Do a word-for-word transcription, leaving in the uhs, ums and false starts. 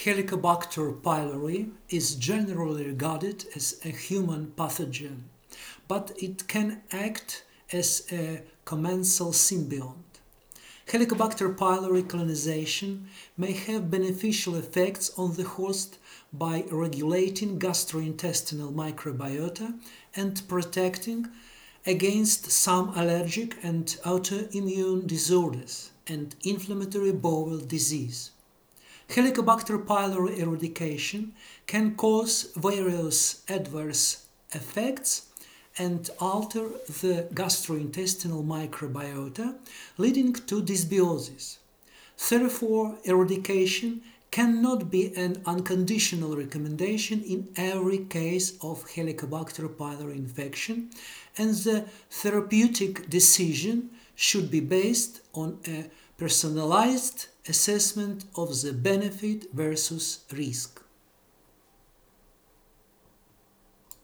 Helicobacter pylori is generally regarded as a human pathogen, but it can act as a commensal symbiont. Helicobacter pylori colonization may have beneficial effects on the host by regulating gastrointestinal microbiota and protecting against some allergic and autoimmune disorders and inflammatory bowel disease. Helicobacter pylori eradication can cause various adverse effects and alter the gastrointestinal microbiota, leading to dysbiosis. Therefore, eradication cannot be an unconditional recommendation in every case of Helicobacter pylori infection, and the therapeutic decision should be based on a personalized assessment of the benefit versus risk.